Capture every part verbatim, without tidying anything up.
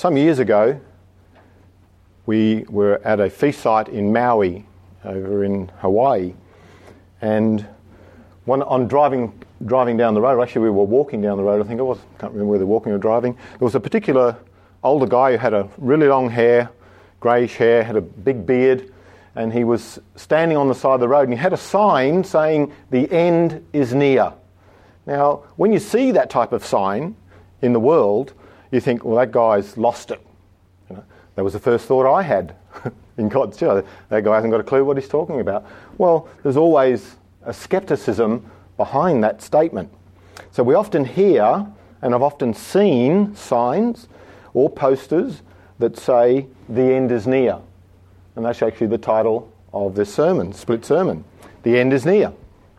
some years ago, we were at a feast site in Maui, over in Hawaii, and one, on driving driving down the road, actually we were walking down the road, I think it was, I can't remember whether walking or driving, there was a particular older guy who had a really long hair, greyish hair, had a big beard, and he was standing on the side of the road, and he had a sign saying, "The end is near." Now, when you see that type of sign in the world, you think, well, that guy's lost it. You know, that was the first thought I had in God's church. That guy hasn't got a clue what he's talking about. Well, there's always a scepticism behind that statement. So we often hear, and I've often seen signs or posters that say, "The end is near." And that's actually the title of this sermon, split sermon. The end is near.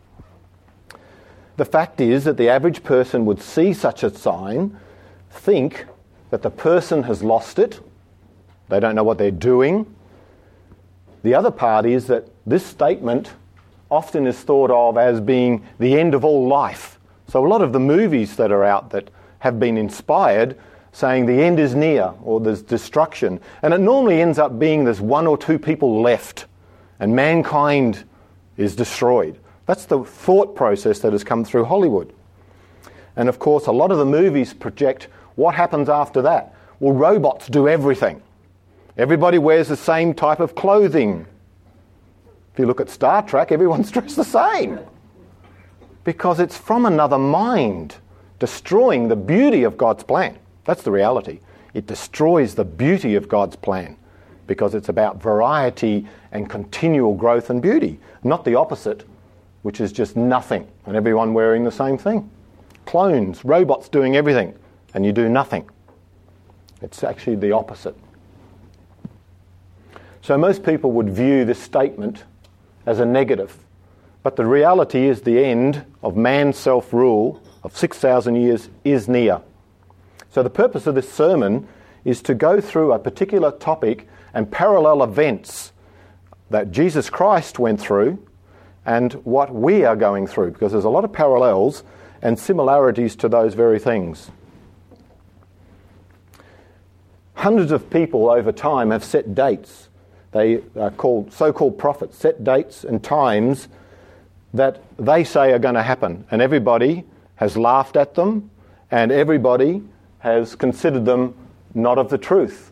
The fact is that the average person would see such a sign, think that the person has lost it, they don't know what they're doing. The other part is that this statement often is thought of as being the end of all life. So a lot of the movies that are out that have been inspired saying the end is near or there's destruction. And it normally ends up being there's one or two people left and mankind is destroyed. That's the thought process that has come through Hollywood. And of course, a lot of the movies project what happens after that. Well, robots do everything. Everybody wears the same type of clothing. If you look at Star Trek, everyone's dressed the same. Because it's from another mind, destroying the beauty of God's plan. That's the reality. It destroys the beauty of God's plan because it's about variety and continual growth and beauty, not the opposite, which is just nothing and everyone wearing the same thing. Clones, robots doing everything, and you do nothing. It's actually the opposite. So most people would view this statement as a negative, but the reality is the end of man's self-rule of six thousand years is near. So the purpose of this sermon is to go through a particular topic and parallel events that Jesus Christ went through and what we are going through, because there's a lot of parallels and similarities to those very things. Hundreds of people over time have set dates. They are called so-called prophets, set dates and times that they say are going to happen, and everybody has laughed at them and everybody has considered them not of the truth.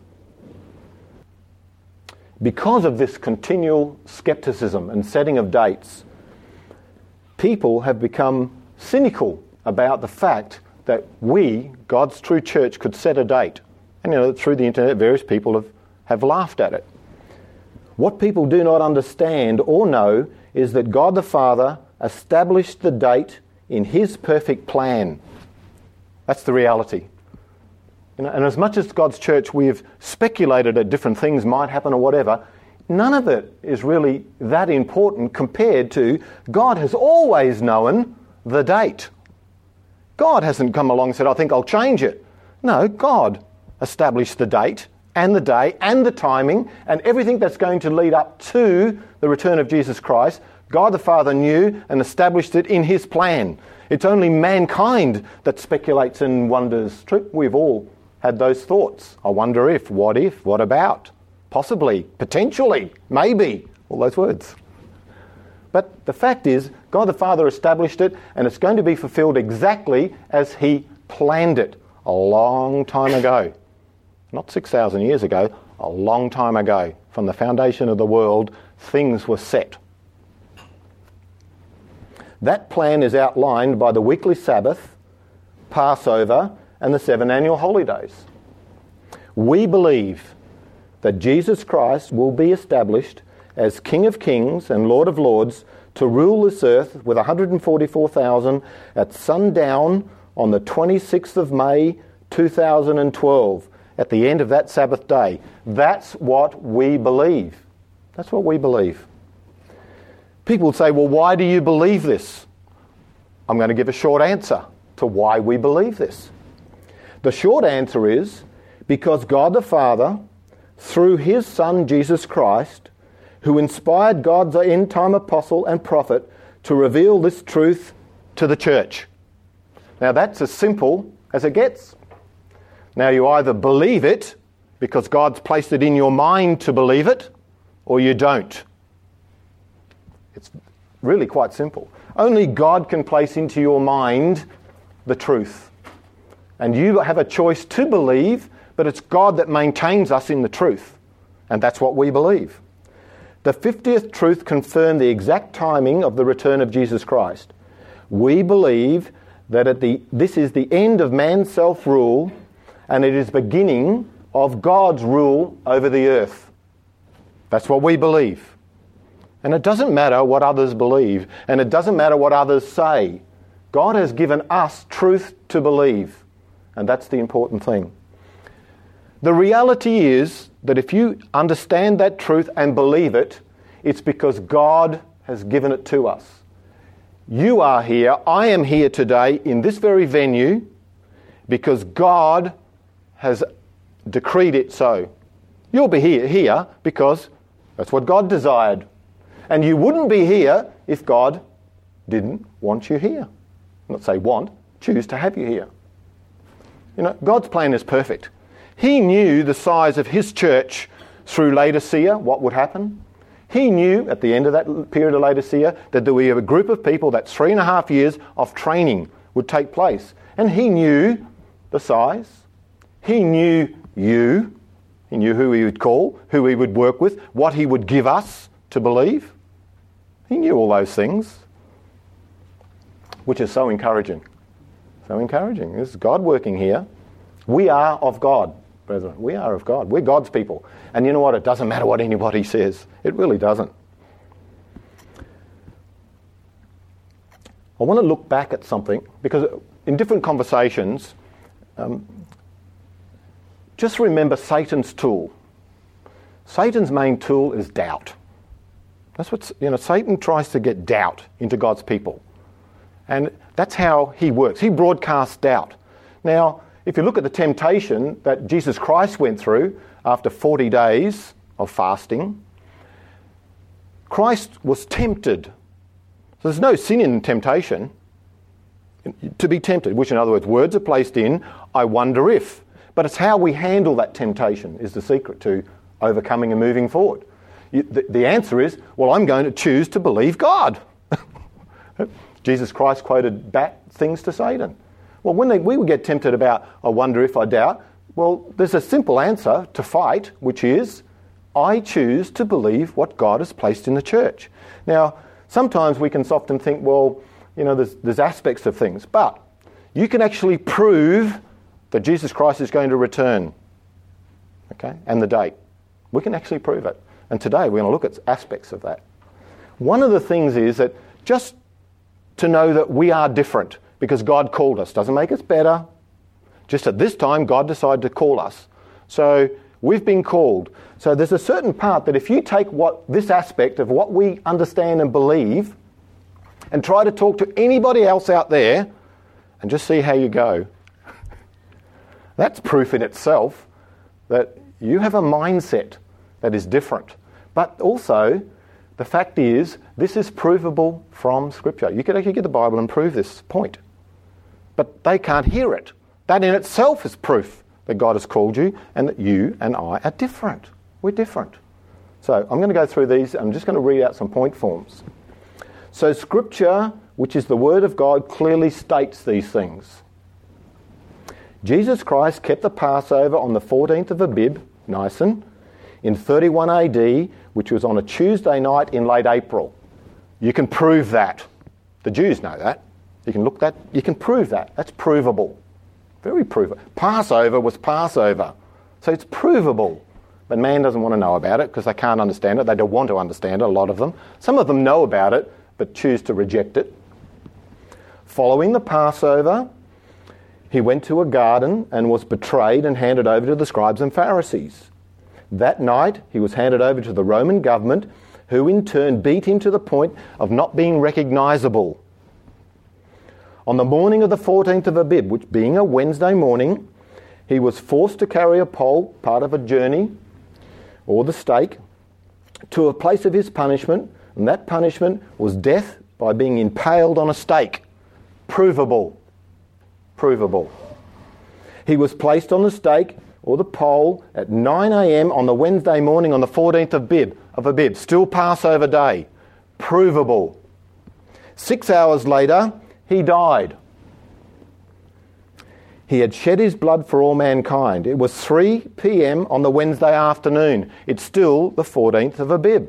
Because of this continual skepticism and setting of dates, people have become cynical about the fact that we, God's true church, could set a date. And you know, through the internet, various people have, have laughed at it. What people do not understand or know is that God the Father established the date in His perfect plan. That's the reality. You know, and as much as God's church we've speculated that different things might happen or whatever, none of it is really that important compared to God has always known the date. God hasn't come along and said, "I think I'll change it." No, God established the date and the day and the timing and everything that's going to lead up to the return of Jesus Christ. God the Father knew and established it in His plan. It's only mankind that speculates and wonders. True, we've all had those thoughts. I wonder if, what if, what about, possibly, potentially, maybe, all those words. But the fact is, God the Father established it and it's going to be fulfilled exactly as He planned it a long time ago. Not six thousand years ago, a long time ago. From the foundation of the world, things were set. That plan is outlined by the weekly Sabbath, Passover, and the seven annual holidays. We believe that Jesus Christ will be established as King of Kings and Lord of Lords to rule this earth with one hundred forty-four thousand at sundown on the twenty-sixth of May two thousand twelve, at the end of that Sabbath day. That's what we believe. That's what we believe. People say, well, why do you believe this? I'm going to give a short answer to why we believe this. The short answer is because God the Father, through His Son Jesus Christ, who inspired God's end-time apostle and prophet to reveal this truth to the church. Now that's as simple as it gets. Now you either believe it because God's placed it in your mind to believe it, or you don't. It's really quite simple. Only God can place into your mind the truth. And you have a choice to believe, but it's God that maintains us in the truth. And that's what we believe. The fiftieth truth confirmed the exact timing of the return of Jesus Christ. We believe that at the, this is the end of man's self-rule, and it is the beginning of God's rule over the earth. That's what we believe. And it doesn't matter what others believe, and it doesn't matter what others say. God has given us truth to believe, and that's the important thing. The reality is that if you understand that truth and believe it, it's because God has given it to us. You are here, I am here today in this very venue because God has decreed it so. You'll be here, here because that's what God desired. And you wouldn't be here if God didn't want you here. Not say want, choose to have you here. You know, God's plan is perfect. He knew the size of his church through Laodicea, what would happen. He knew at the end of that period of Laodicea that there would be a group of people that three and a half years of training would take place. And he knew the size. He knew you. He knew who he would call, who he would work with, what he would give us to believe. He knew all those things, which is so encouraging. So encouraging. This is God working here. We are of God, brethren. We are of God. We're God's people. And you know what? It doesn't matter what anybody says. It really doesn't. I want to look back at something, because in different conversations, um, just remember Satan's tool. Satan's main tool is doubt. That's what, you know, Satan tries to get doubt into God's people. And that's how he works. He broadcasts doubt. Now, if you look at the temptation that Jesus Christ went through after forty days of fasting, Christ was tempted. So there's no sin in temptation. To be tempted, which in other words, words are placed in, I wonder if. But it's how we handle that temptation is the secret to overcoming and moving forward. You, the, the answer is, well, I'm going to choose to believe God. Jesus Christ quoted back things to Satan. Well, when they, we would get tempted about, I wonder if I doubt, well, there's a simple answer to fight, which is, I choose to believe what God has placed in the church. Now, sometimes we can often think, well, you know, there's, there's aspects of things, but you can actually prove that Jesus Christ is going to return, okay, and the date. We can actually prove it. And today we're going to look at aspects of that. One of the things is that just to know that we are different because God called us doesn't make us better. Just at this time, God decided to call us. So we've been called. So there's a certain part that if you take what this aspect of what we understand and believe and try to talk to anybody else out there and just see how you go, that's proof in itself that you have a mindset that is different. But also, the fact is, this is provable from Scripture. You could actually get the Bible and prove this point. But they can't hear it. That in itself is proof that God has called you and that you and I are different. We're different. So I'm going to go through these. I'm just going to read out some point forms. So Scripture, which is the Word of God, clearly states these things. Jesus Christ kept the Passover on the fourteenth of Abib, Nisan, in thirty-one A D, which was on a Tuesday night in late April. You can prove that. The Jews know that. You can look that. You can prove that. That's provable. Very provable. Passover was Passover. So it's provable. But man doesn't want to know about it because they can't understand it. They don't want to understand it, a lot of them. Some of them know about it, but choose to reject it. Following the Passover, he went to a garden and was betrayed and handed over to the scribes and Pharisees. That night, he was handed over to the Roman government, who in turn beat him to the point of not being recognisable. On the morning of the fourteenth of Abib, which being a Wednesday morning, he was forced to carry a pole, part of a journey, or the stake, to a place of his punishment, and that punishment was death by being impaled on a stake. Provable. Provable. He was placed on the stake or the pole at nine a.m. on the Wednesday morning on the fourteenth of Abib, of Abib, still Passover day. Provable. Six hours later, he died. He had shed his blood for all mankind. It was three p.m. on the Wednesday afternoon. It's still the fourteenth of Abib.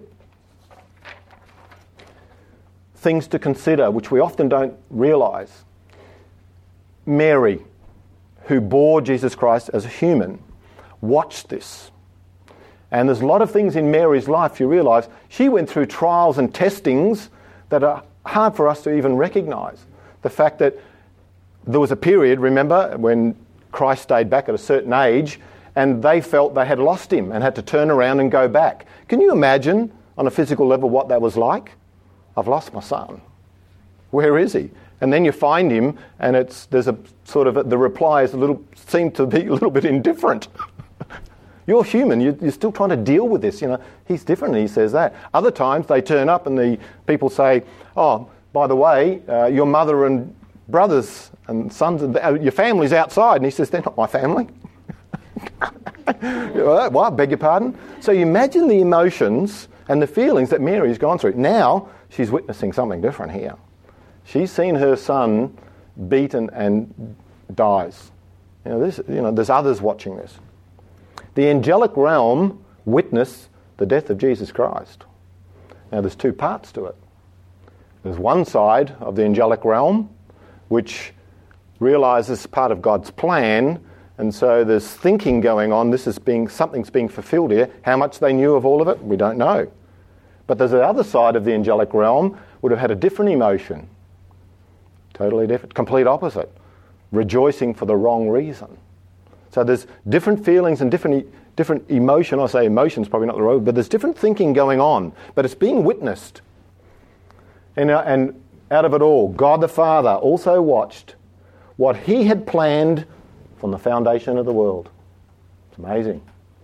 Things to consider, which we often don't realise. Mary, who bore Jesus Christ as a human, watched this. And there's a lot of things in Mary's life you realise. She went through trials and testings that are hard for us to even recognise. The fact that there was a period, remember, when Christ stayed back at a certain age and they felt they had lost him and had to turn around and go back. Can you imagine on a physical level what that was like? I've lost my son. Where is he? And then you find him and it's there's a sort of, a, the reply is a little, seemed to be a little bit indifferent. You're human, you're, you're still trying to deal with this. You know, he's different and he says that. Other times they turn up and the people say, oh, by the way, uh, your mother and brothers and sons, and uh, your family's outside. And he says, they're not my family. Well, I beg your pardon. So you imagine the emotions and the feelings that Mary's gone through. Now she's witnessing something different here. She's seen her son beaten and dies. You know, this, you know, there's others watching this. The angelic realm witnessed the death of Jesus Christ. Now there's two parts to it. There's one side of the angelic realm which realises part of God's plan, and so there's thinking going on. This is being something's being fulfilled here. How much they knew of all of it, we don't know. But there's the other side of the angelic realm would have had a different emotion, totally different, complete opposite, rejoicing for the wrong reason. So there's different feelings and different different emotion. I say emotion's probably not the right word, but there's different thinking going on. But it's being witnessed, and uh, and. Out of it all, God the Father also watched what he had planned from the foundation of the world. It's amazing.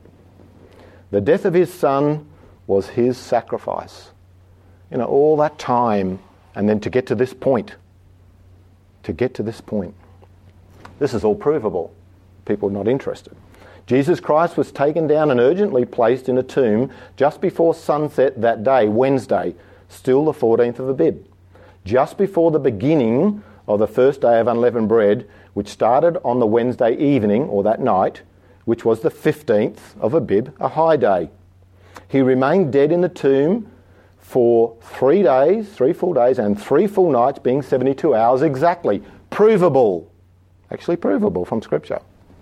The death of his son was his sacrifice. You know, all that time, and then to get to this point. To get to this point. This is all provable. People are not interested. Jesus Christ was taken down and urgently placed in a tomb just before sunset that day, Wednesday, still the fourteenth of Abib. Just before the beginning of the first day of unleavened bread, which started on the Wednesday evening, or that night, which was the fifteenth of Abib, a high day. He remained dead in the tomb for three days, three full days, and three full nights, being seventy-two hours exactly. Provable. Actually provable from Scripture.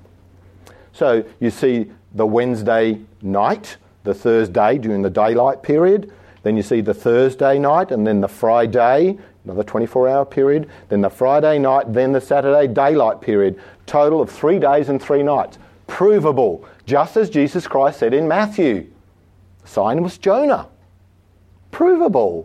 So you see the Wednesday night, the Thursday during the daylight period, then you see the Thursday night, and then the Friday, another twenty-four hour period, then the Friday night, then the Saturday daylight period. Total of three days and three nights. Provable, just as Jesus Christ said in Matthew. The sign was Jonah. Provable.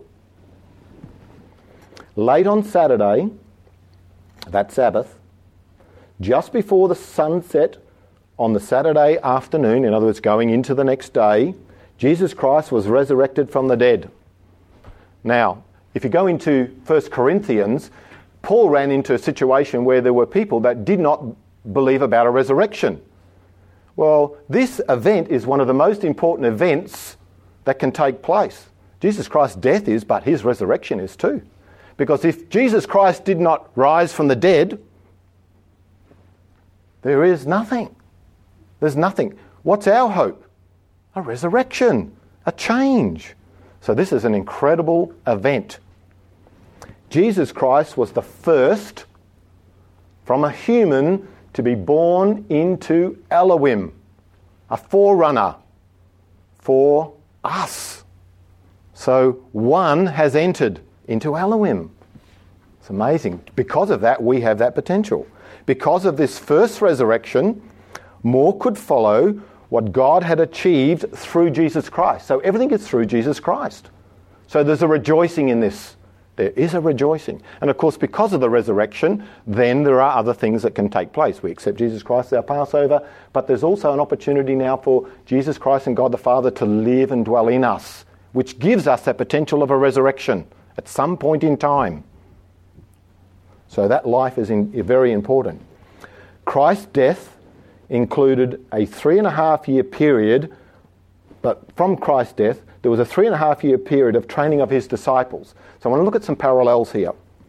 Late on Saturday, that Sabbath, just before the sunset on the Saturday afternoon, in other words, going into the next day, Jesus Christ was resurrected from the dead. Now, if you go into First Corinthians, Paul ran into a situation where there were people that did not believe about a resurrection. Well, this event is one of the most important events that can take place. Jesus Christ's death is, but his resurrection is too. Because if Jesus Christ did not rise from the dead, there is nothing. There's nothing. What's our hope? A resurrection, a change. So this is an incredible event. Jesus Christ was the first from a human to be born into Elohim, a forerunner for us. So one has entered into Elohim. It's amazing. Because of that, we have that potential. Because of this first resurrection, more could follow what God had achieved through Jesus Christ. So everything is through Jesus Christ. So there's a rejoicing in this. There is a rejoicing. And of course, because of the resurrection, then there are other things that can take place. We accept Jesus Christ as our Passover, but there's also an opportunity now for Jesus Christ and God the Father to live and dwell in us, which gives us that potential of a resurrection at some point in time. So that life is in, very important. Christ's death included a three and a half year period, but from Christ's death, there was a three and a half year period of training of his disciples. So I want to look at some parallels here.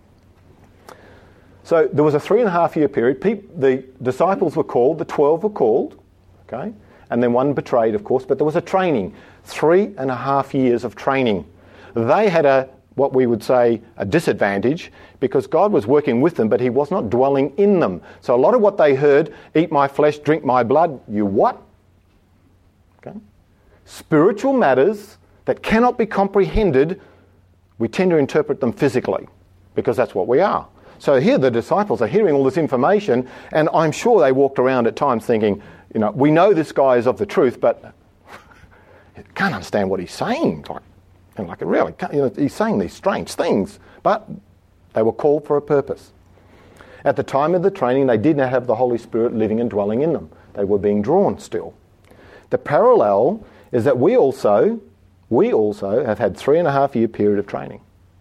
So there was a three and a half year period. Pe- the disciples were called, the twelve were called, okay, and then one betrayed, of course, but there was a training. Three and a half years of training. They had a, what we would say, a disadvantage because God was working with them, but he was not dwelling in them. So a lot of what they heard, eat my flesh, drink my blood, you what? Okay. Spiritual matters that cannot be comprehended, we tend to interpret them physically because that's what we are. So here the disciples are hearing all this information, and I'm sure they walked around at times thinking, you know, we know this guy is of the truth, but can't understand what he's saying. Like, and like really, you know, he's saying these strange things. But they were called for a purpose. At the time of the training, they did not have the Holy Spirit living and dwelling in them. They were being drawn still. The parallel is that we also, we also have had three and a half year period of training.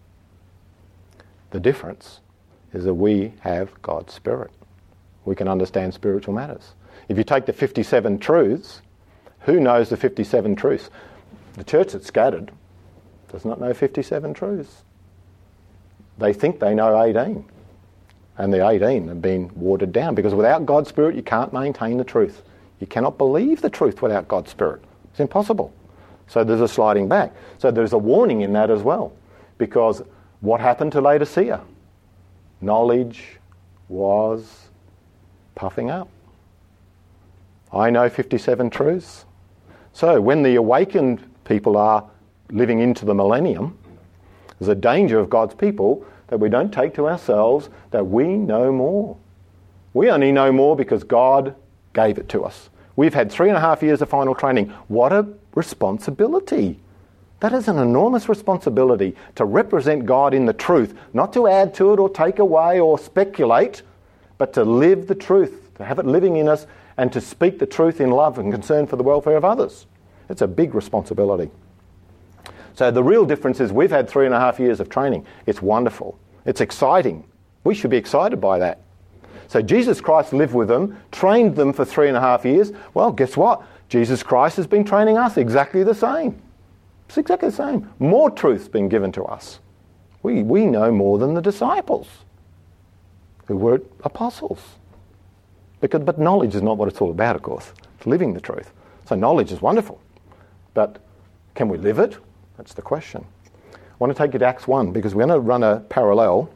The difference is that we have God's Spirit. We can understand spiritual matters. If you take the fifty-seven truths, who knows the fifty-seven truths? The church that's scattered does not know fifty-seven truths. They think they know eighteen. And the eighteen have been watered down because without God's Spirit you can't maintain the truth. You cannot believe the truth without God's Spirit. It's impossible. So there's a sliding back. So there's a warning in that as well. Because what happened to Laodicea? Knowledge was puffing up. I know fifty-seven truths. So when the awakened people are living into the millennium, there's a danger of God's people that we don't take to ourselves that we know more. We only know more because God gave it to us. We've had three and a half years of final training. What a responsibility. That is an enormous responsibility to represent God in the truth, not to add to it or take away or speculate, but to live the truth, to have it living in us and to speak the truth in love and concern for the welfare of others. It's a big responsibility. So the real difference is we've had three and a half years of training. It's wonderful. It's exciting. We should be excited by that. So Jesus Christ lived with them, trained them for three and a half years. Well, guess what? Jesus Christ has been training us exactly the same. It's exactly the same. More truth's been given to us. We, we know more than the disciples who were apostles. Because, but knowledge is not what it's all about, of course. It's living the truth. So knowledge is wonderful. But can we live it? That's the question. I want to take you to Acts one because we're going to run a parallel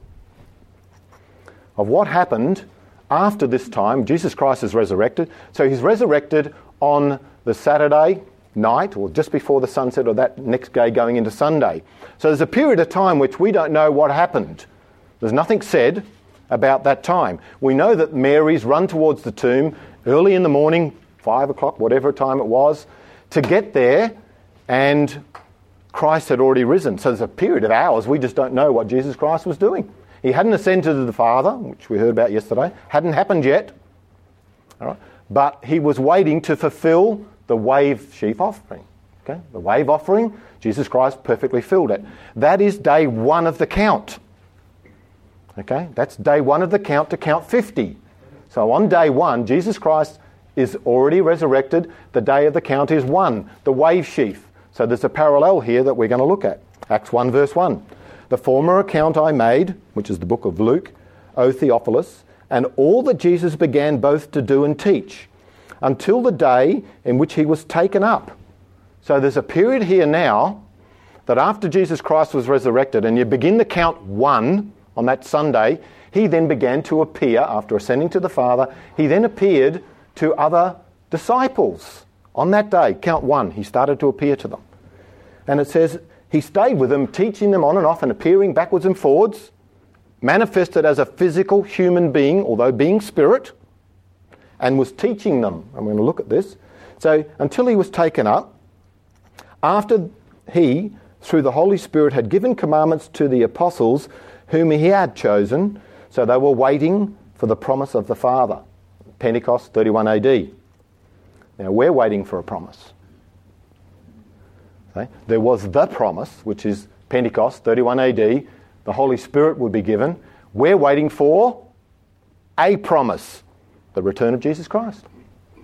of what happened after this time. Jesus Christ is resurrected. So he's resurrected on the Saturday night or just before the sunset or that next day going into Sunday. So there's a period of time which we don't know what happened. There's nothing said about that time. We know that Mary's run towards the tomb early in the morning, five o'clock, whatever time it was, to get there, and Christ had already risen. So there's a period of hours we just don't know what Jesus Christ was doing. He hadn't ascended to the Father, which we heard about yesterday. Hadn't happened yet. All right. But he was waiting to fulfill the wave sheaf offering. Okay? The wave offering, Jesus Christ perfectly filled it. That is day one of the count. Okay? That's day one of the count to count fifty. So on day one, Jesus Christ is already resurrected. The day of the count is one, the wave sheaf. So there's a parallel here that we're going to look at. Acts one verse one. The former account I made, which is the book of Luke, O Theophilus, and all that Jesus began both to do and teach, until the day in which he was taken up. So there's a period here now that after Jesus Christ was resurrected, and you begin to count one on that Sunday, he then began to appear, after ascending to the Father, he then appeared to other disciples. On that day, count one, he started to appear to them. And it says, he stayed with them, teaching them on and off and appearing backwards and forwards, manifested as a physical human being, although being spirit, and was teaching them. I'm going to look at this. So until he was taken up, after he, through the Holy Spirit, had given commandments to the apostles whom he had chosen, so they were waiting for the promise of the Father. Pentecost, thirty-one A D. Now we're waiting for a promise. Okay? There was the promise, which is Pentecost, thirty-one A D. The Holy Spirit would be given. We're waiting for a promise, the return of Jesus Christ.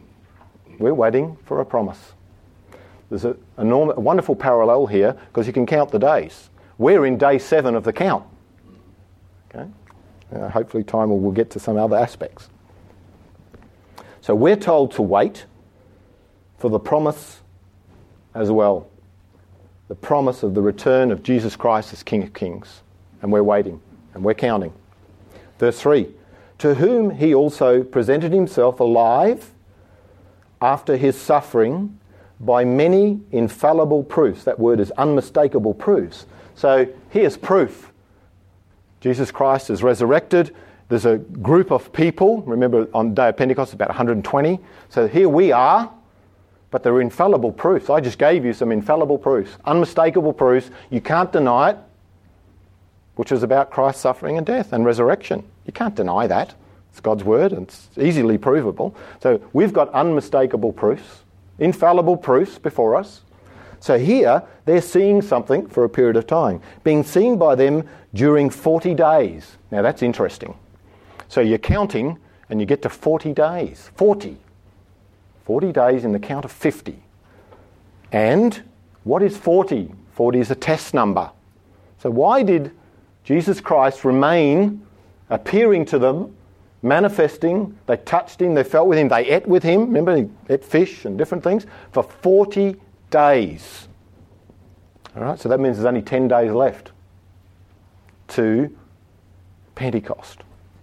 We're waiting for a promise. There's a, a, norm, a wonderful parallel here because you can count the days. We're in day seven of the count. Okay? Uh, hopefully time will we'll get to some other aspects. So we're told to wait for the promise as well. The promise of the return of Jesus Christ as King of Kings. And we're waiting and we're counting. Verse three, to whom he also presented himself alive after his suffering by many infallible proofs. That word is unmistakable proofs. So here's proof. Jesus Christ is resurrected. There's a group of people. Remember on the day of Pentecost, about one hundred twenty. So here we are, but they're infallible proofs. I just gave you some infallible proofs, unmistakable proofs. You can't deny it, which is about Christ's suffering and death and resurrection. You can't deny that. It's God's word and it's easily provable. So we've got unmistakable proofs, infallible proofs before us. So here they're seeing something for a period of time, being seen by them during forty days. Now that's interesting. So you're counting and you get to forty days. forty. forty days in the count of fifty. And what is forty? forty is a test number. So why did Jesus Christ remain appearing to them, manifesting? They touched him, they felt with him, they ate with him. Remember, he ate fish and different things for forty days. All right, so that means there's only ten days left to Pentecost.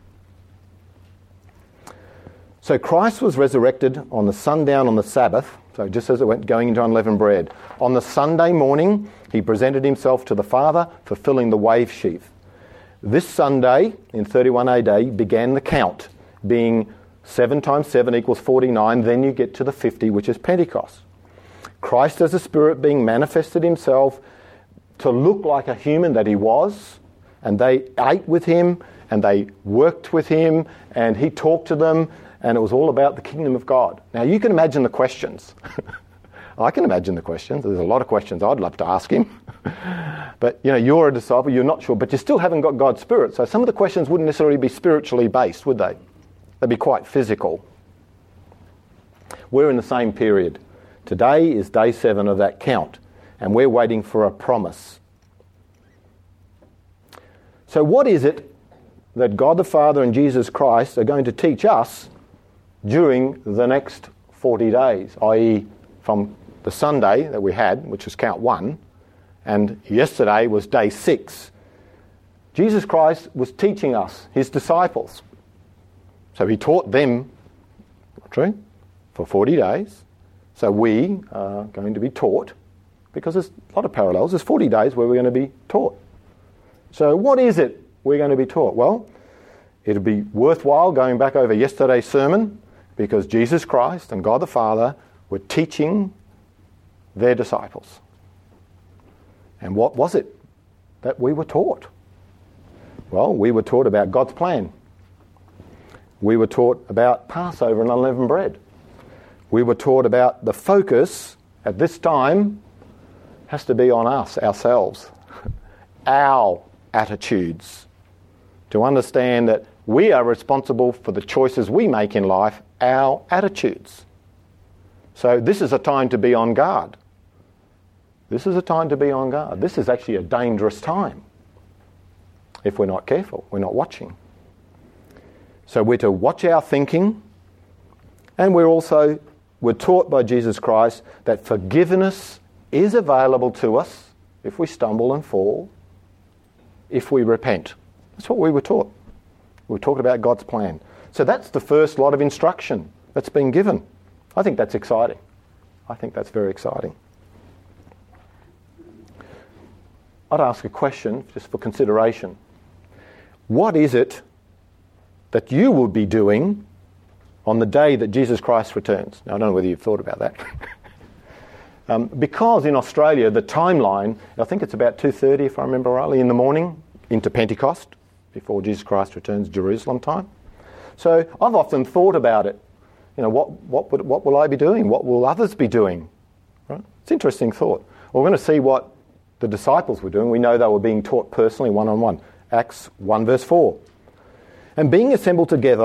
So Christ was resurrected on the sundown on the Sabbath, so just as it went going into unleavened bread. On the Sunday morning, he presented himself to the Father, fulfilling the wave sheaf. This Sunday, in thirty-one A D, began the count, being seven times seven equals forty-nine. Then you get to the fifty, which is Pentecost. Christ as a Spirit being manifested himself to look like a human that he was, and they ate with him, and they worked with him, and he talked to them, and it was all about the kingdom of God. Now you can imagine the questions. I can imagine the questions. There's a lot of questions I'd love to ask him. But, you know, you're a disciple, you're not sure, but you still haven't got God's Spirit. So some of the questions wouldn't necessarily be spiritually based, would they? They'd be quite physical. We're in the same period. Today is day seven of that count, and we're waiting for a promise. So what is it that God the Father and Jesus Christ are going to teach us during the next forty days, that is from the Sunday that we had, which was count one, and yesterday was day six. Jesus Christ was teaching us, his disciples. So he taught them, true, for forty days. So we are going to be taught, because there's a lot of parallels. There's forty days where we're going to be taught. So what is it we're going to be taught? Well, it'll be worthwhile going back over yesterday's sermon, because Jesus Christ and God the Father were teaching their disciples. And what was it that we were taught? Well, we were taught about God's plan. We were taught about Passover and unleavened bread. We were taught about the focus at this time has to be on us, ourselves, our attitudes, to understand that we are responsible for the choices we make in life, our attitudes. So this is a time to be on guard. This is a time to be on guard. This is actually a dangerous time if we're not careful, we're not watching. So we're to watch our thinking, and we're also we're taught by Jesus Christ that forgiveness is available to us if we stumble and fall, if we repent. That's what we were taught. We were taught about God's plan. So that's the first lot of instruction that's been given. I think that's exciting. I think that's very exciting. I'd ask a question just for consideration. What is it that you will be doing on the day that Jesus Christ returns? Now, I don't know whether you've thought about that. um, because in Australia, the timeline, I think it's about two thirty, if I remember rightly, in the morning into Pentecost, before Jesus Christ returns, Jerusalem time. So I've often thought about it. You know, what what would, what will I be doing? What will others be doing? Right? It's an interesting thought. Well, we're going to see what the disciples were doing. We know they were being taught personally, one-on-one. Acts one verse four. And being assembled together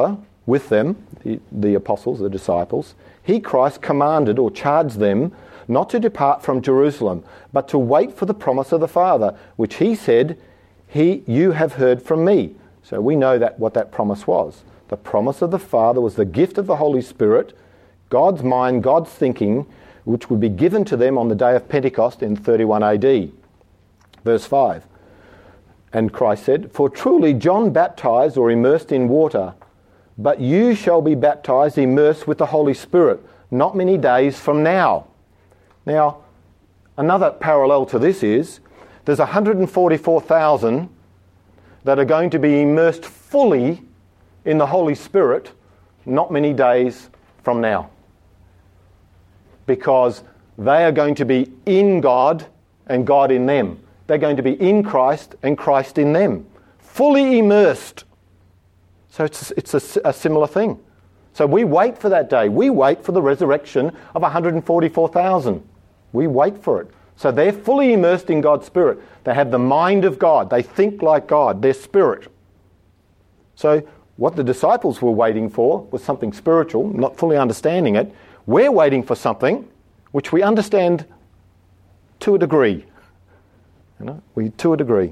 with them, the, the apostles, the disciples, he, Christ, commanded or charged them not to depart from Jerusalem, but to wait for the promise of the Father, which he said, "He, you have heard from me." So we know that what that promise was. The promise of the Father was the gift of the Holy Spirit, God's mind, God's thinking, which would be given to them on the day of Pentecost in thirty-one A D. Verse five. And Christ said, "For truly John baptized or immersed in water, but you shall be baptized, immersed with the Holy Spirit, not many days from now." Now, another parallel to this is, there's one hundred forty-four thousand that are going to be immersed fully in the Holy Spirit not many days from now. Because they are going to be in God and God in them. They're going to be in Christ and Christ in them. Fully immersed. So it's, it's a, a similar thing. So we wait for that day. We wait for the resurrection of one hundred forty-four thousand. We wait for it. So they're fully immersed in God's Spirit. They have the mind of God. They think like God. They're spirit. So what the disciples were waiting for was something spiritual, not fully understanding it. We're waiting for something which we understand to a degree. You know, we to a degree.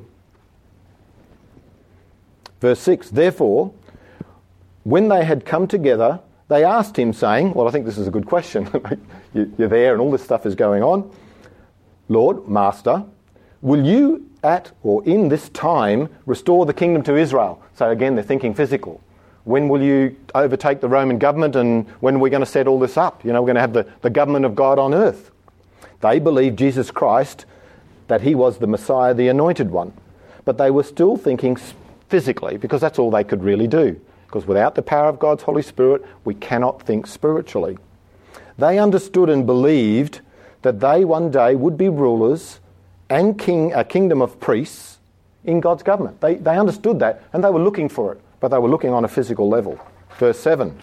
Verse six, "Therefore, when they had come together, they asked him, saying," well, I think this is a good question. You're there and all this stuff is going on. "Lord, Master, will you at or in this time restore the kingdom to Israel?" So again, they're thinking physical. When will you overtake the Roman government, and when are we going to set all this up? You know, we're going to have the, the government of God on earth. They believed Jesus Christ, that he was the Messiah, the anointed one. But they were still thinking physically, because that's all they could really do. Because without the power of God's Holy Spirit, we cannot think spiritually. They understood and believed that they one day would be rulers and king, a kingdom of priests in God's government. They, they understood that, and they were looking for it, but they were looking on a physical level. Verse seven.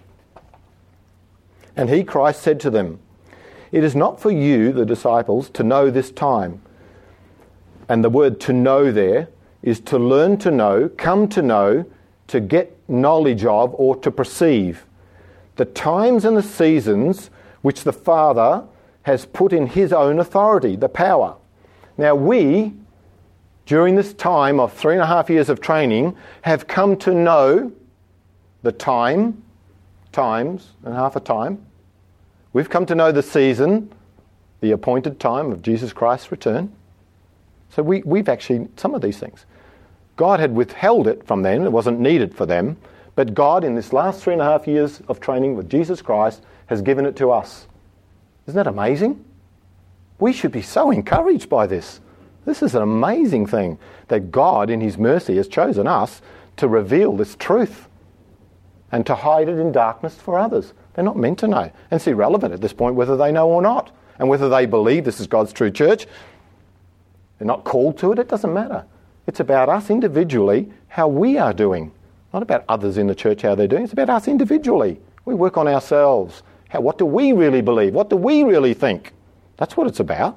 "And he, Christ, said to them, It is not for you, the disciples, to know this time." And the word "to know" there is to learn to know, come to know, to get knowledge of, or to perceive. The times and the seasons which the Father has put in his own authority, the power. Now we, during this time of three and a half years of training, have come to know the time, times and half a time. We've come to know the season, the appointed time of Jesus Christ's return. So we, we've actually, some of these things. God had withheld it from them, it wasn't needed for them, but God in this last three and a half years of training with Jesus Christ has given it to us. Isn't that amazing? We should be so encouraged by this. This is an amazing thing that God in his mercy has chosen us to reveal this truth and to hide it in darkness for others. They're not meant to know. And it's irrelevant at this point whether they know or not. And whether they believe this is God's true church, they're not called to it, it doesn't matter. It's about us individually, how we are doing. Not about others in the church, how they're doing. It's about us individually. We work on ourselves. How, what do we really believe? What do we really think? That's what it's about.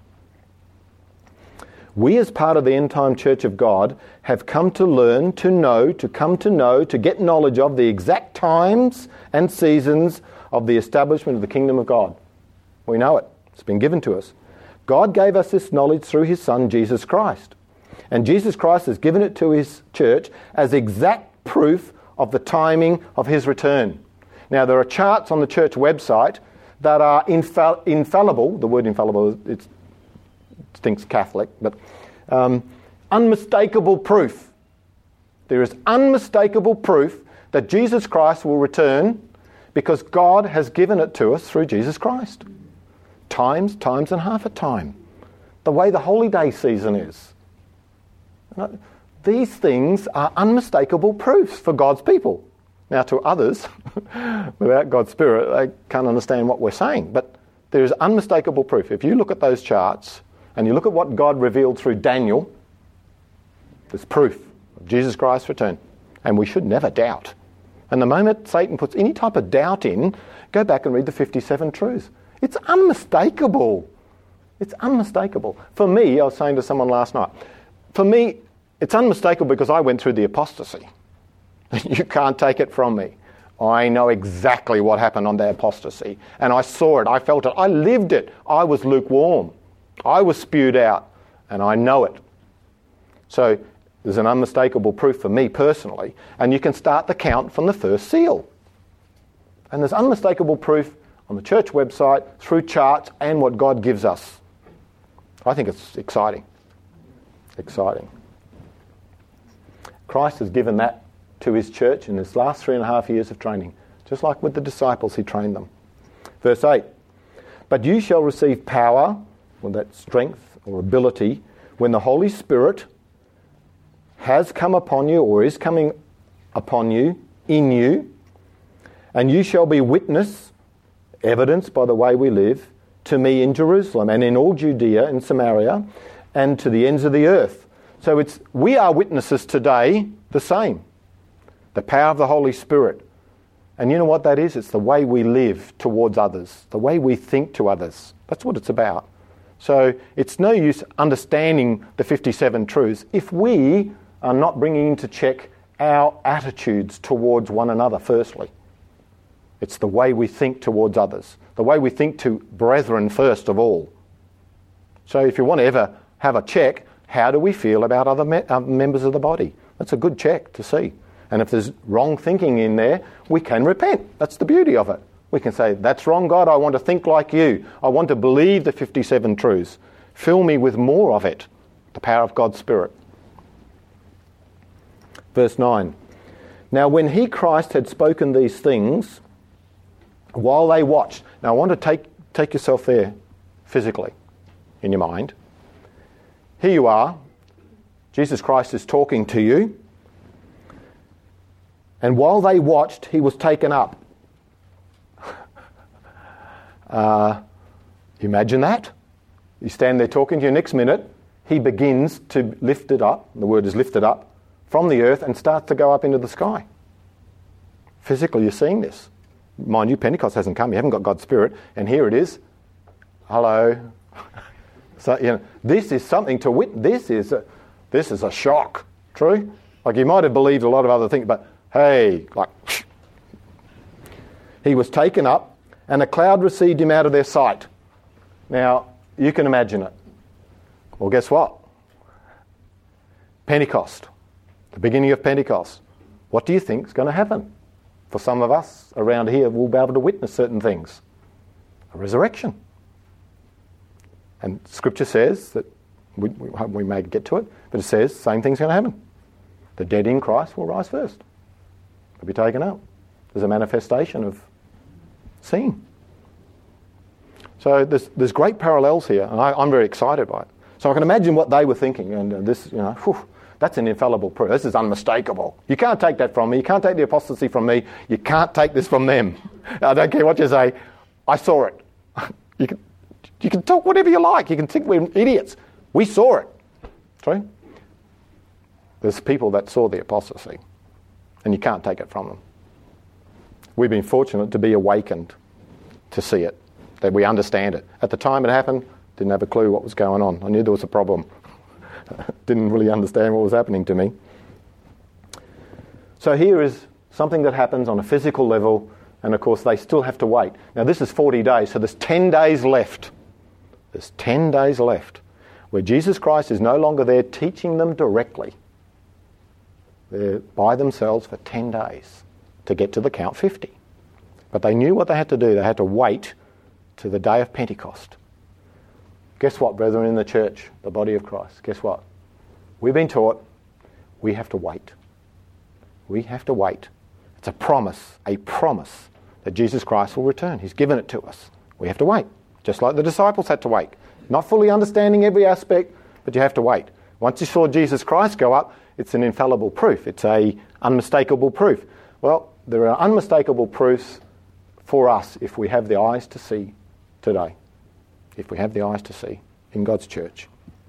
We, as part of the end-time church of God, have come to learn, to know, to come to know, to get knowledge of the exact times and seasons of the establishment of the kingdom of God. We know it. It's been given to us. God gave us this knowledge through his Son, Jesus Christ. And Jesus Christ has given it to his church as exact proof of the timing of his return. Now, there are charts on the church website that are infall- infallible. The word infallible, it stinks Catholic, but um, unmistakable proof. There is unmistakable proof that Jesus Christ will return because God has given it to us through Jesus Christ. Times, times and half a time. The way the holy day season is. These things are unmistakable proofs for God's people. Now, to others, without God's Spirit, they can't understand what we're saying. But there is unmistakable proof. If you look at those charts and you look at what God revealed through Daniel, there's proof of Jesus Christ's return. And we should never doubt. And the moment Satan puts any type of doubt in, go back and read the fifty-seven truths. It's unmistakable. It's unmistakable. For me, I was saying to someone last night, for me, it's unmistakable because I went through the apostasy. You can't take it from me. I know exactly what happened on the apostasy. And I saw it, I felt it, I lived it. I was lukewarm. I was spewed out, and I know it. So there's an unmistakable proof for me personally, and you can start the count from the first seal. And there's unmistakable proof on the church website, through charts, and what God gives us. I think it's exciting. Exciting. Christ has given that to his church in his last three and a half years of training. Just like with the disciples, he trained them. Verse eight. But you shall receive power, or that strength or ability, when the Holy Spirit has come upon you, or is coming upon you, in you, and you shall be witness, evidenced by the way we live, to me in Jerusalem and in all Judea and Samaria and to the ends of the earth. So it's we are witnesses today the same. The power of the Holy Spirit. And you know what that is? It's the way we live towards others, the way we think to others. That's what it's about. So it's no use understanding the fifty-seven truths if we are not bringing into check our attitudes towards one another firstly. It's the way we think towards others, the way we think to brethren first of all. So if you want to ever have a check, how do we feel about other me- uh, members of the body? That's a good check to see. And if there's wrong thinking in there, we can repent. That's the beauty of it. We can say, that's wrong, God, I want to think like you. I want to believe the fifty-seven truths. Fill me with more of it, the power of God's Spirit. Verse nine. Now when he, Christ, had spoken these things, while they watched. Now I want to take, take yourself there physically, in your mind. Here you are. Jesus Christ is talking to you. And while they watched, he was taken up. uh, imagine that. You stand there talking to you, next minute, he begins to lift it up, the word is lifted up, from the earth and starts to go up into the sky. Physically, you're seeing this. Mind you, Pentecost hasn't come, you haven't got God's Spirit, and here it is. Hello. So, you know, this is something to witness. This is a, this is a shock. True? Like you might have believed a lot of other things, but hey, like, he was taken up and a cloud received him out of their sight. Now, you can imagine it. Well, guess what? Pentecost, the beginning of Pentecost. What do you think is going to happen? For some of us around here, we'll be able to witness certain things. A resurrection. And Scripture says that, we, we, we may get to it, but it says the same thing's going to happen. The dead in Christ will rise first. They'll be taken up. There's a manifestation of seeing. So there's, there's great parallels here, and I, I'm very excited by it. So I can imagine what they were thinking, and uh, this, you know, whew, that's an infallible proof. This is unmistakable. You can't take that from me. You can't take the apostasy from me. You can't take this from them. I don't care what you say. I saw it. You can, you can talk whatever you like. You can think we're idiots. We saw it. True? There's people that saw the apostasy, and you can't take it from them. We've been fortunate to be awakened to see it, that we understand it. At the time it happened, didn't have a clue what was going on. I knew there was a problem. Didn't really understand what was happening to me. So here is something that happens on a physical level, and of course they still have to wait. Now this is forty days, so there's ten days left. There's ten days left where Jesus Christ is no longer there teaching them directly. They're by themselves for ten days to get to the count fifty. But they knew what they had to do. They had to wait to the day of Pentecost. Guess what, brethren in the church, the body of Christ? Guess what? We've been taught we have to wait. We have to wait. It's a promise, a promise that Jesus Christ will return. He's given it to us. We have to wait, just like the disciples had to wait. Not fully understanding every aspect, but you have to wait. Once you saw Jesus Christ go up, it's an infallible proof. It's a unmistakable proof. Well, there are unmistakable proofs for us if we have the eyes to see today. If we have the eyes to see in God's church.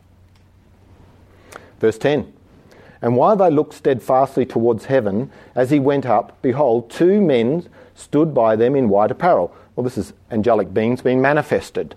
Verse ten. And while they looked steadfastly towards heaven, as he went up, behold, two men stood by them in white apparel. Well, this is angelic beings being manifested.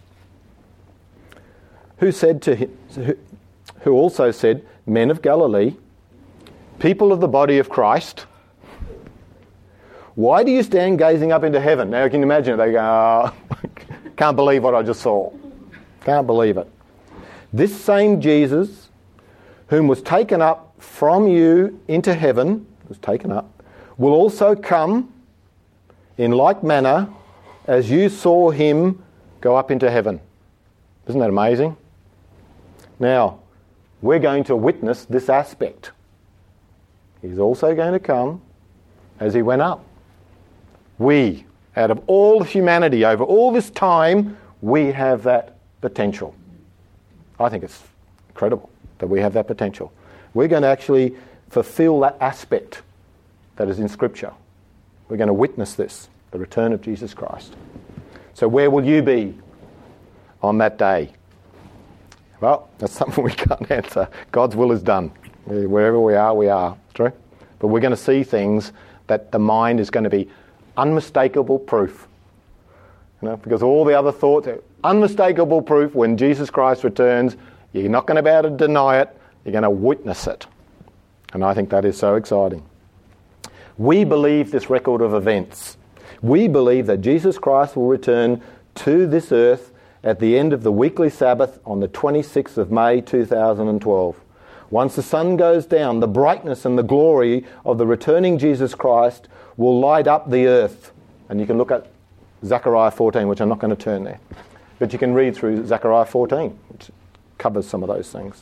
Who said to him, who also said, Men of Galilee, people of the body of Christ, Why do you stand gazing up into heaven? Now, can you imagine it? They go, oh, can't believe what I just saw. Can't believe it. This same Jesus, whom was taken up from you into heaven, was taken up, will also come in like manner as you saw him go up into heaven. Isn't that amazing? Now, we're going to witness this aspect. He's also going to come as he went up. We, out of all humanity, over all this time, we have that potential. I think it's incredible that we have that potential. We're going to actually fulfill that aspect that is in Scripture. We're going to witness this, the return of Jesus Christ. So where will you be on that day? Well, that's something we can't answer. God's will is done. Wherever we are, we are. True? But we're going to see things that the mind is going to be unmistakable proof. You know, because all the other thoughts are unmistakable proof when Jesus Christ returns. You're not going to be able to deny it. You're going to witness it. And I think that is so exciting. We believe this record of events. We believe that Jesus Christ will return to this earth at the end of the weekly Sabbath on the twenty-sixth of May two thousand twelve. Once the sun goes down, the brightness and the glory of the returning Jesus Christ will light up the earth. And you can look at Zechariah fourteen, which I'm not going to turn there. But you can read through Zechariah fourteen, which covers some of those things.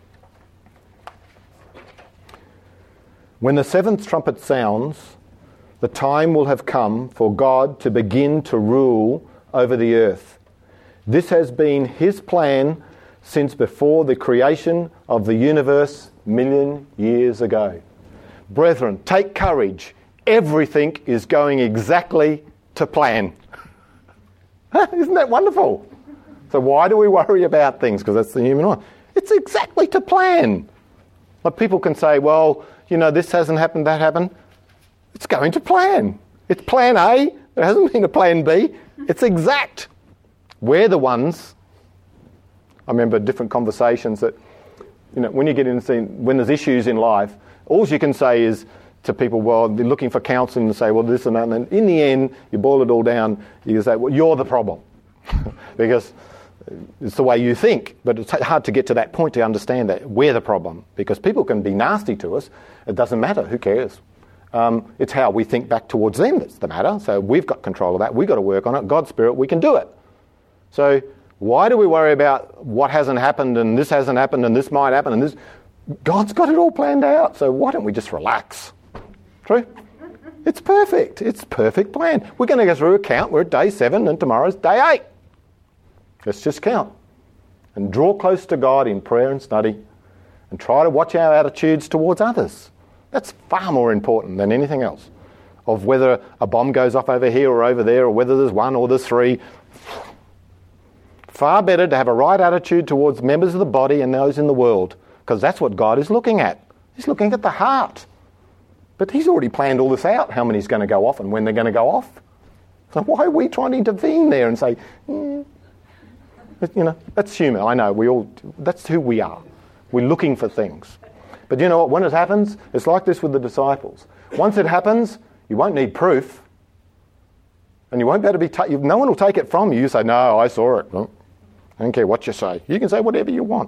When the seventh trumpet sounds, the time will have come for God to begin to rule over the earth. This has been his plan since before the creation of the universe million years ago. Brethren, take courage. Everything is going exactly to plan. Isn't that wonderful? So why do we worry about things? Because that's the human mind. It's exactly to plan. Like people can say, well, you know, this hasn't happened, that happened. It's going to plan. It's plan A. There hasn't been a plan B. It's exact. We're the ones. I remember different conversations that, you know, when you get into, when there's issues in life, all you can say is to people, well, they're looking for counselling and say, well, this and that. And then in the end, you boil it all down, you can say, well, you're the problem. Because it's the way you think. But it's hard to get to that point to understand that we're the problem. Because people can be nasty to us. It doesn't matter. Who cares? Um, it's how we think back towards them that's the matter. So we've got control of that. We've got to work on it. God's Spirit, we can do it. So why do we worry about what hasn't happened and this hasn't happened and this might happen and this? God's got it all planned out. So why don't we just relax? True? It's perfect. It's perfect plan. We're going to go through a count. We're at day seven and tomorrow's day eight. Let's just count and draw close to God in prayer and study and try to watch our attitudes towards others. That's far more important than anything else. Of whether a bomb goes off over here or over there or whether there's one or there's three. Far better to have a right attitude towards members of the body and those in the world, because that's what God is looking at. He's looking at the heart. But he's already planned all this out, how many's going to go off and when they're going to go off. So why are we trying to intervene there and say, mm. you know, that's human. I know, we all, that's who we are. We're looking for things. But you know what, when it happens, it's like this with the disciples. Once it happens, you won't need proof. And you won't be able to be, ta- no one will take it from you. You say, no, I saw it. Well, I don't care what you say. You can say whatever you want.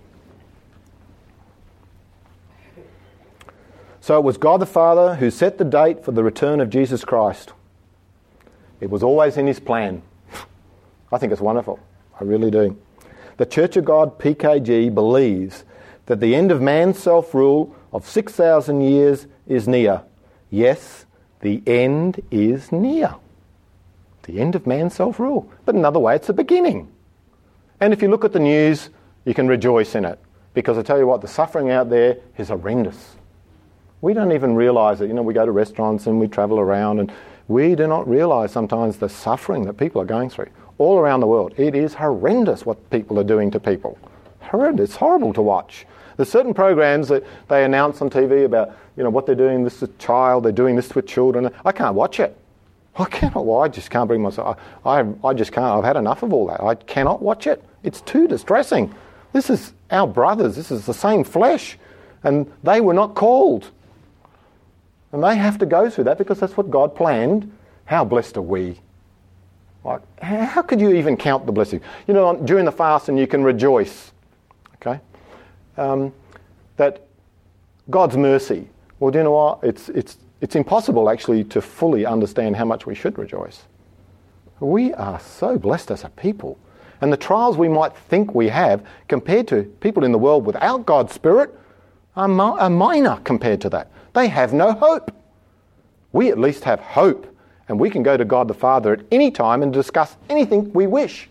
So it was God the Father who set the date for the return of Jesus Christ. It was always in his plan. I think it's wonderful. I really do. The Church of God, P K G, believes that the end of man's self-rule of six thousand years is near. Yes, the end is near. The end of man's self-rule. But another way, it's the beginning. And if you look at the news, you can rejoice in it. Because I tell you what, the suffering out there is horrendous. We don't even realise it. You know, we go to restaurants and we travel around and we do not realise sometimes the suffering that people are going through. All around the world. It is horrendous what people are doing to people. Horrendous. It's horrible to watch. There's certain programs that they announce on T V about, you know, what they're doing this to a child, they're doing this with children. I can't watch it. I cannot. Well, I just can't bring myself. I, I, I just can't. I've had enough of all that. I cannot watch it. It's too distressing. This is our brothers. This is the same flesh. And they were not called. And they have to go through that because that's what God planned. How blessed are we? Like, how could you even count the blessing? You know, during the fast, and you can rejoice, okay? Um, that God's mercy. Well, do you know what? It's it's it's impossible actually to fully understand how much we should rejoice. We are so blessed as a people, and the trials we might think we have compared to people in the world without God's Spirit are, mi- are minor compared to that. They have no hope. We at least have hope. And we can go to God the Father at any time and discuss anything we wish.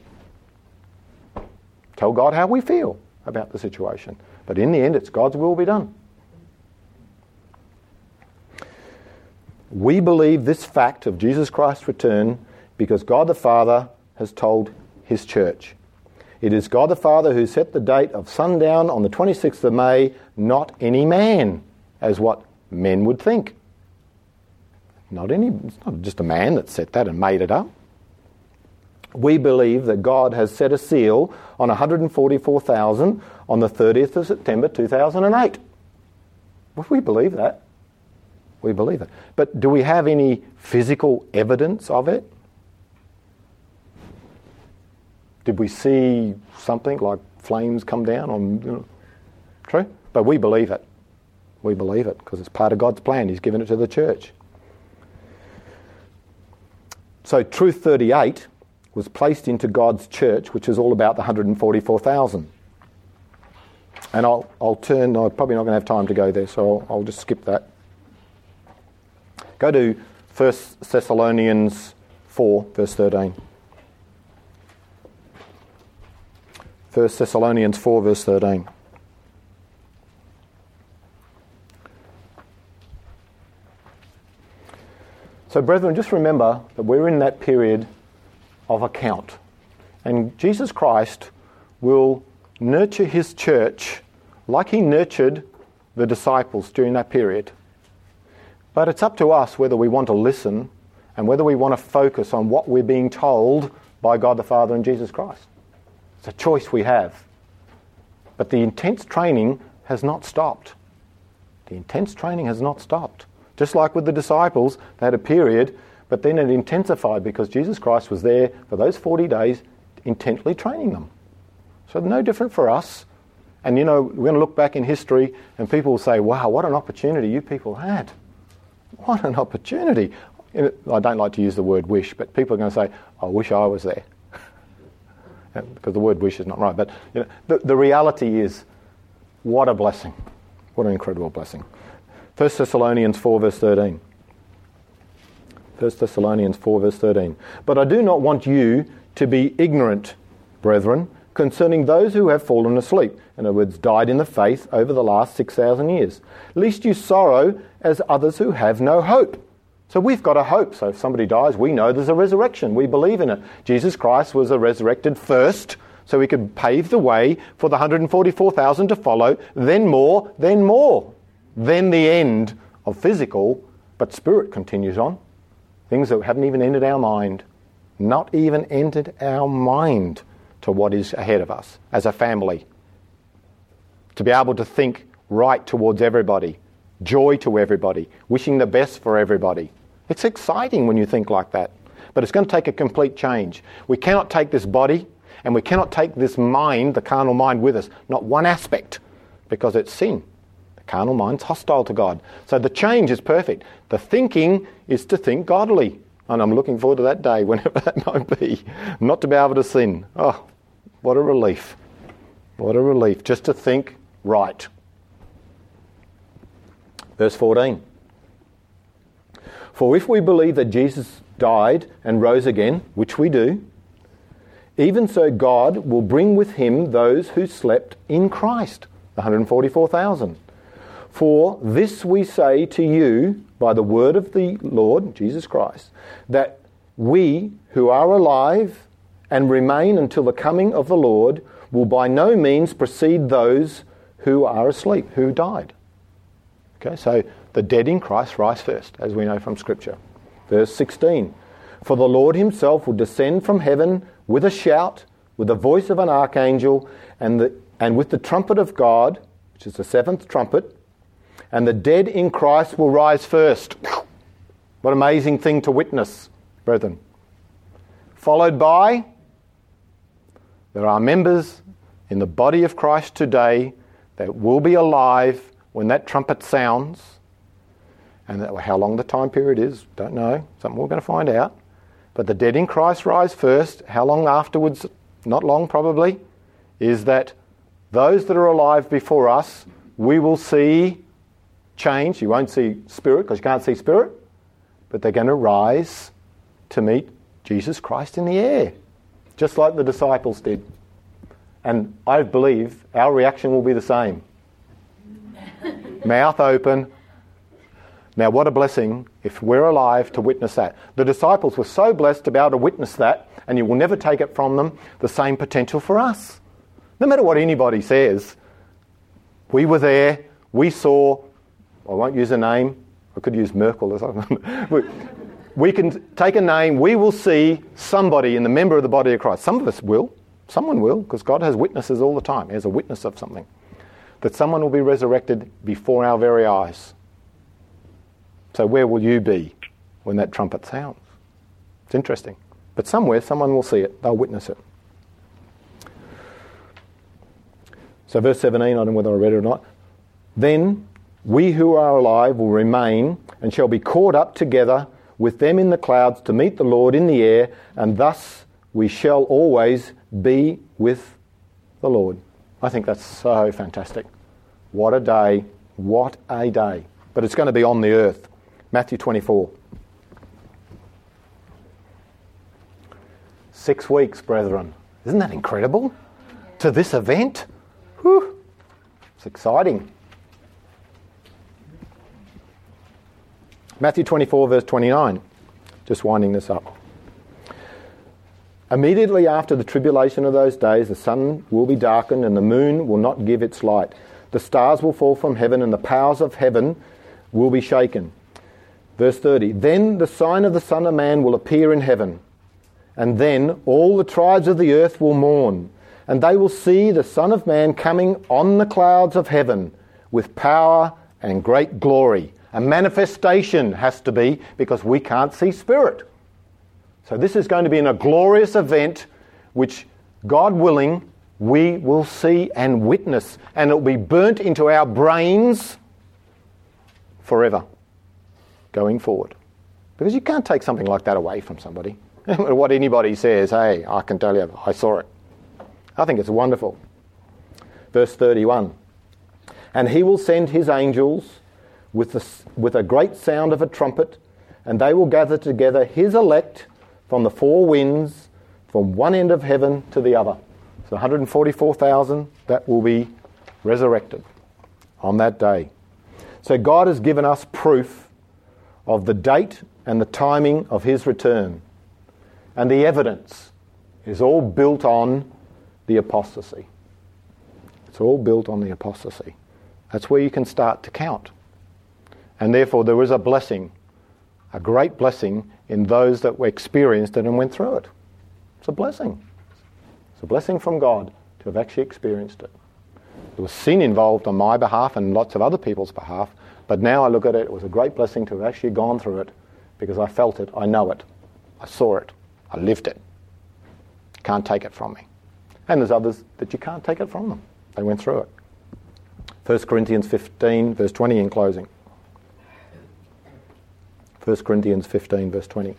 Tell God how we feel about the situation. But in the end, it's God's will be done. We believe this fact of Jesus Christ's return because God the Father has told his church. It is God the Father who set the date of sundown on the twenty-sixth of May, not any man, as what men would think. Not any, it's not just a man that set that and made it up. We believe that God has set a seal on one hundred forty-four thousand on the thirtieth of September two thousand eight. Well, we believe that. We believe it. But do we have any physical evidence of it? Did we see something like flames come down on, you know, true? But we believe it. We believe it because it's part of God's plan. He's given it to the church. So Truth thirty-eight was placed into God's church, which is all about the one hundred forty-four thousand. And I'll, I'll turn, I'm probably not going to have time to go there, so I'll, I'll just skip that. Go to First Thessalonians four, verse thirteen. First Thessalonians four, verse thirteen. So, brethren, just remember that we're in that period of account. And Jesus Christ will nurture his church like he nurtured the disciples during that period. But it's up to us whether we want to listen and whether we want to focus on what we're being told by God the Father and Jesus Christ. It's a choice we have. But the intense training has not stopped. The intense training has not stopped. Just like with the disciples, they had a period, but then it intensified because Jesus Christ was there for those forty days intently training them. So no different for us. And you know, we're going to look back in history and people will say, wow, what an opportunity you people had. What an opportunity. I don't like to use the word wish, but people are going to say, I wish I was there. Because the word wish is not right. But you know, the, the reality is, what a blessing. What an incredible blessing. First Thessalonians four, verse thirteen. First Thessalonians four, verse thirteen. But I do not want you to be ignorant, brethren, concerning those who have fallen asleep, in other words, died in the faith over the last six thousand years, lest you sorrow as others who have no hope. So we've got a hope. So if somebody dies, we know there's a resurrection. We believe in it. Jesus Christ was resurrected first, so he could pave the way for the one hundred forty-four thousand to follow, then more, then more. Then the end of physical, but spirit continues on. Things that haven't even entered our mind. Not even entered our mind to what is ahead of us as a family. To be able to think right towards everybody. Joy to everybody. Wishing the best for everybody. It's exciting when you think like that. But it's going to take a complete change. We cannot take this body and we cannot take this mind, the carnal mind, with us. Not one aspect. Because it's sin. Carnal mind's hostile to God. So the change is perfect. The thinking is to think godly. And I'm looking forward to that day, whenever that might be. Not to be able to sin. Oh, what a relief. What a relief. Just to think right. Verse fourteen. For if we believe that Jesus died and rose again, which we do, even so God will bring with him those who slept in Christ, the one hundred forty-four thousand. For this we say to you by the word of the Lord, Jesus Christ, that we who are alive and remain until the coming of the Lord will by no means precede those who are asleep, who died. Okay, so the dead in Christ rise first, as we know from Scripture. Verse sixteen. For the Lord himself will descend from heaven with a shout, with the voice of an archangel, and, the, and with the trumpet of God, which is the seventh trumpet, and the dead in Christ will rise first. What an amazing thing to witness, brethren. Followed by, there are members in the body of Christ today that will be alive when that trumpet sounds. And that, how long the time period is, don't know. Something we're going to find out. But the dead in Christ rise first. How long afterwards? Not long probably. Is that those that are alive before us, we will see change. You won't see spirit because you can't see spirit. But they're going to rise to meet Jesus Christ in the air. Just like the disciples did. And I believe our reaction will be the same. Mouth open. Now what a blessing if we're alive to witness that. The disciples were so blessed to be able to witness that, and you will never take it from them, the same potential for us. No matter what anybody says, we were there, we saw, I won't use a name, I could use Merkel or something. We can take a name, we will see somebody in the member of the body of Christ. Some of us will, someone will, because God has witnesses all the time. He has a witness of something. That someone will be resurrected before our very eyes. So where will you be when that trumpet sounds? It's interesting. But somewhere, someone will see it. They'll witness it. So verse seventeen, I don't know whether I read it or not. Then we who are alive will remain and shall be caught up together with them in the clouds to meet the Lord in the air, and thus we shall always be with the Lord. I think that's so fantastic. What a day. What a day. But it's going to be on the earth. Matthew twenty-four. Six weeks, brethren. Isn't that incredible? To this event? Whew. It's exciting. Matthew twenty-four, verse twenty-nine. Just winding this up. Immediately after the tribulation of those days, the sun will be darkened and the moon will not give its light. The stars will fall from heaven and the powers of heaven will be shaken. Verse thirty. Then the sign of the Son of Man will appear in heaven. And then all the tribes of the earth will mourn. And they will see the Son of Man coming on the clouds of heaven with power and great glory. A manifestation has to be, because we can't see spirit. So this is going to be in a glorious event which, God willing, we will see and witness. And it will be burnt into our brains forever, going forward. Because you can't take something like that away from somebody. No matter what anybody says, hey, I can tell you, I saw it. I think it's wonderful. Verse thirty-one. And he will send his angels with, the, with a great sound of a trumpet, and they will gather together his elect from the four winds, from one end of heaven to the other. So one hundred forty-four thousand that will be resurrected on that day. So God has given us proof of the date and the timing of his return. And the evidence is all built on the apostasy. It's all built on the apostasy. That's where you can start to count. And therefore there is a blessing, a great blessing in those that experienced it and went through it. It's a blessing. It's a blessing from God to have actually experienced it. There was sin involved on my behalf and lots of other people's behalf, but now I look at it, it was a great blessing to have actually gone through it because I felt it, I know it, I saw it, I lived it. Can't take it from me. And there's others that you can't take it from them. They went through it. First Corinthians fifteen, verse twenty in closing. First Corinthians fifteen, verse twenty.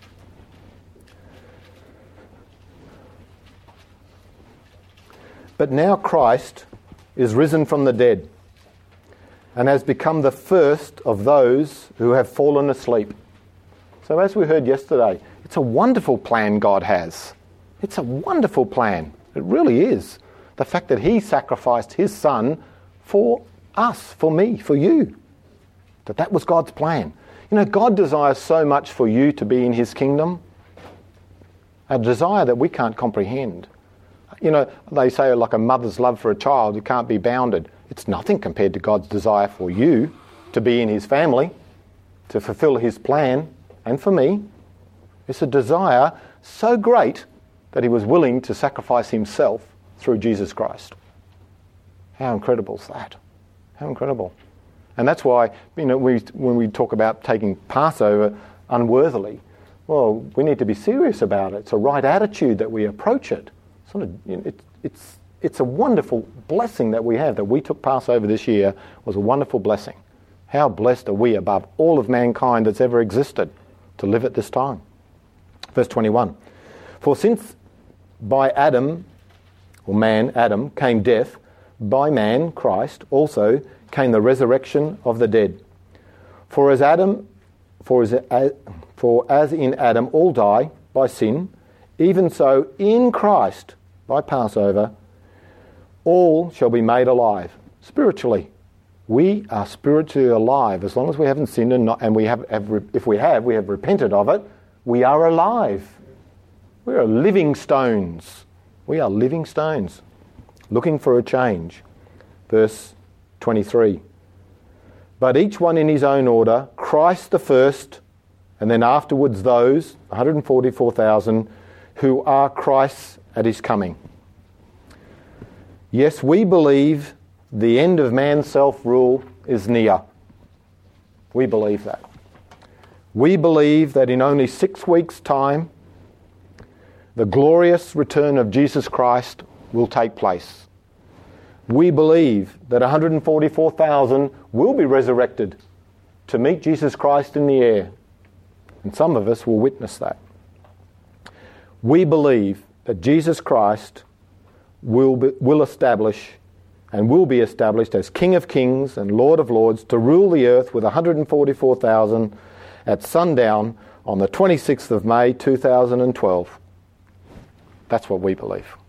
But now Christ is risen from the dead and has become the first of those who have fallen asleep. So as we heard yesterday, it's a wonderful plan God has. It's a wonderful plan. It really is. The fact that he sacrificed his son for us, for me, for you. That that was God's plan. You know, God desires so much for you to be in his kingdom. A desire that we can't comprehend. You know, they say like a mother's love for a child, it can't be bounded. It's nothing compared to God's desire for you to be in his family, to fulfill his plan, and for me. It's a desire so great that he was willing to sacrifice himself through Jesus Christ. How incredible is that? How incredible. And that's why, you know, we, when we talk about taking Passover unworthily, well, we need to be serious about it. It's a right attitude that we approach it. Sort of, you know, it, it's it's a wonderful blessing that we have, that we took Passover this year was a wonderful blessing. How blessed are we above all of mankind that's ever existed to live at this time. Verse twenty-one. For since by Adam, or man, Adam, came death, by man, Christ, also came the resurrection of the dead. For as Adam, for as, for as in Adam all die by sin, even so in Christ, by Passover, all shall be made alive. Spiritually, we are spiritually alive as long as we haven't sinned and not, and we have, have, if we have, we have repented of it. We are alive. We are living stones. We are living stones, looking for a change. Verse twenty-three. But each one in his own order, Christ the first, and then afterwards those, one hundred forty-four thousand, who are Christ's at his coming. Yes, we believe the end of man's self-rule is near. We believe that. We believe that in only six weeks' time, the glorious return of Jesus Christ will take place. We believe that one hundred forty-four thousand will be resurrected to meet Jesus Christ in the air. And some of us will witness that. We believe that Jesus Christ will be, will establish and will be established as King of Kings and Lord of Lords to rule the earth with one hundred forty-four thousand at sundown on the twenty-sixth of May two thousand twelve. That's what we believe.